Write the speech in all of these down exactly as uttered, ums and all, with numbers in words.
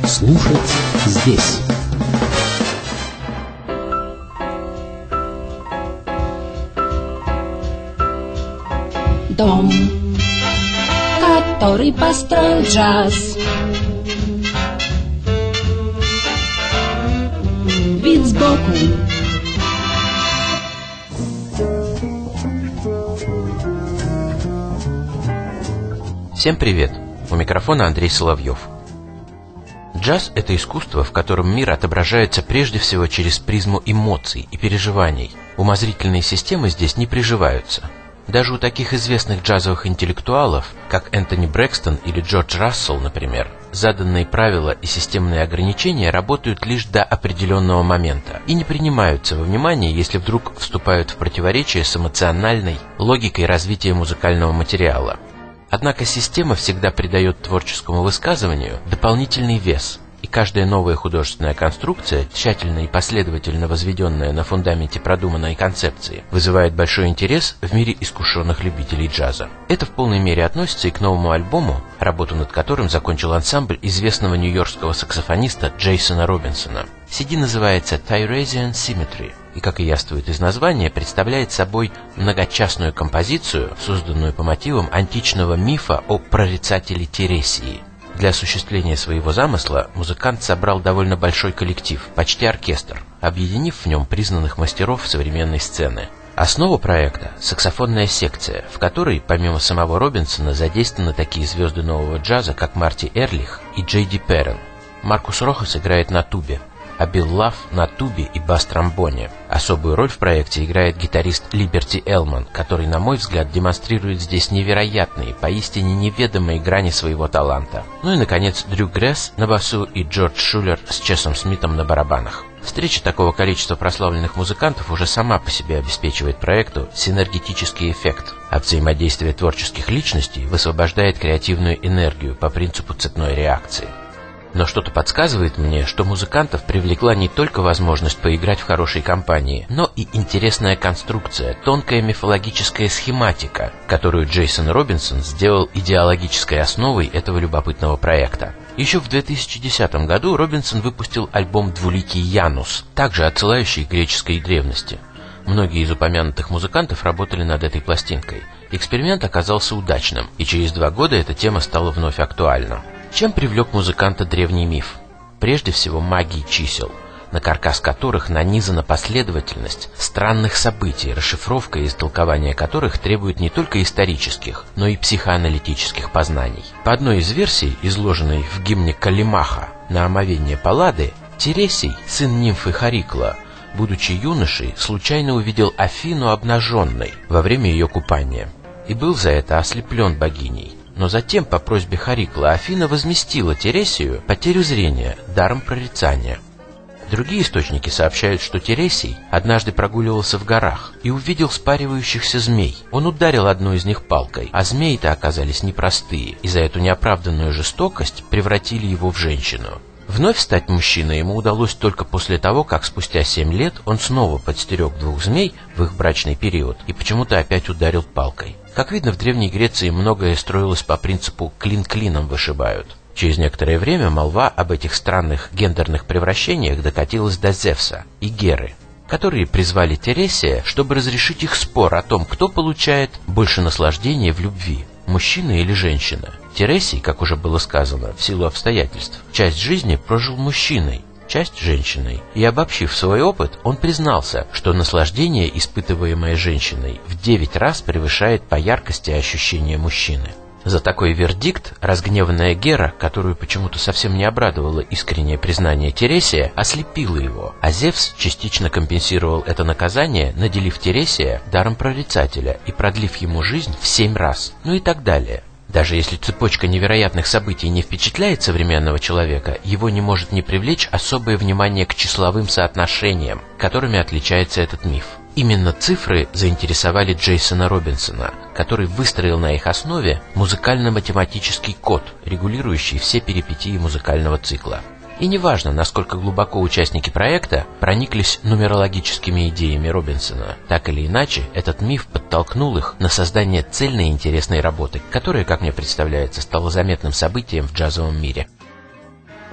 Слушать здесь. Дом, который построил джаз. Вид сбоку. Всем привет! У микрофона Андрей Соловьев. Джаз — это искусство, в котором мир отображается прежде всего через призму эмоций и переживаний. Умозрительные системы здесь не приживаются. Даже у таких известных джазовых интеллектуалов, как Энтони Брэкстон или Джордж Рассел, например, заданные правила и системные ограничения работают лишь до определенного момента и не принимаются во внимание, если вдруг вступают в противоречие с эмоциональной логикой развития музыкального материала. Однако система всегда придает творческому высказыванию дополнительный вес, и каждая новая художественная конструкция, тщательно и последовательно возведенная на фундаменте продуманной концепции, вызывает большой интерес в мире искушенных любителей джаза. Это в полной мере относится и к новому альбому, работу над которым закончил ансамбль известного нью-йоркского саксофониста Джейсона Робинсона. си ди называется Tyresian Symmetry, и, как и яствует из названия, представляет собой многочастную композицию, созданную по мотивам античного мифа о прорицателе Тересии. Для осуществления своего замысла музыкант собрал довольно большой коллектив, почти оркестр, объединив в нем признанных мастеров современной сцены. Основа проекта – саксофонная секция, в которой, помимо самого Робинсона, задействованы такие звезды нового джаза, как Марти Эрлих и Джей Ди Перрон. Маркус Рохас играет на тубе, а Билл Лав на тубе и бас-тромбоне. Особую роль в проекте играет гитарист Либерти Элман, который, на мой взгляд, демонстрирует здесь невероятные, поистине неведомые грани своего таланта. Ну и, наконец, Дрю Гресс на басу и Джордж Шулер с Чесом Смитом на барабанах. Встреча такого количества прославленных музыкантов уже сама по себе обеспечивает проекту синергетический эффект, а взаимодействие творческих личностей высвобождает креативную энергию по принципу цепной реакции. Но что-то подсказывает мне, что музыкантов привлекла не только возможность поиграть в хорошей компании, но и интересная конструкция, тонкая мифологическая схематика, которую Джейсон Робинсон сделал идеологической основой этого любопытного проекта. Еще в две тысячи десятом году Робинсон выпустил альбом «Двуликий Янус», также отсылающий к греческой древности. Многие из упомянутых музыкантов работали над этой пластинкой. Эксперимент оказался удачным, и через два года эта тема стала вновь актуальна. Чем привлек музыканта древний миф? Прежде всего магией чисел, на каркас которых нанизана последовательность странных событий, расшифровка и истолкование которых требует не только исторических, но и психоаналитических познаний. По одной из версий, изложенной в гимне Калимаха на омовение Паллады, Тересий, сын нимфы Харикла, будучи юношей, случайно увидел Афину обнаженной во время ее купания и был за это ослеплен богиней. Но затем, по просьбе Харикла, Афина возместила Тересию потерю зрения даром прорицания. Другие источники сообщают, что Тересий однажды прогуливался в горах и увидел спаривающихся змей. Он ударил одну из них палкой, а змеи-то оказались непростые, и за эту неоправданную жестокость превратили его в женщину. Вновь стать мужчиной ему удалось только после того, как спустя семь лет он снова подстерег двух змей в их брачный период и почему-то опять ударил палкой. Как видно, в Древней Греции многое строилось по принципу «клин клином вышибают». Через некоторое время молва об этих странных гендерных превращениях докатилась до Зевса и Геры, которые призвали Тересия, чтобы разрешить их спор о том, кто получает больше наслаждения в любви – мужчина или женщина. Тересий, как уже было сказано, в силу обстоятельств, часть жизни прожил мужчиной, часть – женщиной. И обобщив свой опыт, он признался, что наслаждение, испытываемое женщиной, в девять раз превышает по яркости ощущения мужчины. За такой вердикт разгневанная Гера, которую почему-то совсем не обрадовало искреннее признание Тересия, ослепила его, а Зевс частично компенсировал это наказание, наделив Тересия даром прорицателя и продлив ему жизнь в семь раз, ну и так далее. Даже если цепочка невероятных событий не впечатляет современного человека, его не может не привлечь особое внимание к числовым соотношениям, которыми отличается этот миф. Именно цифры заинтересовали Джейсона Робинсона, который выстроил на их основе музыкально-математический код, регулирующий все перипетии музыкального цикла. И неважно, насколько глубоко участники проекта прониклись нумерологическими идеями Робинсона, так или иначе, этот миф подтолкнул их на создание цельной и интересной работы, которая, как мне представляется, стала заметным событием в джазовом мире.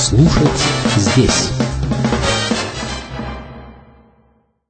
Слушать здесь.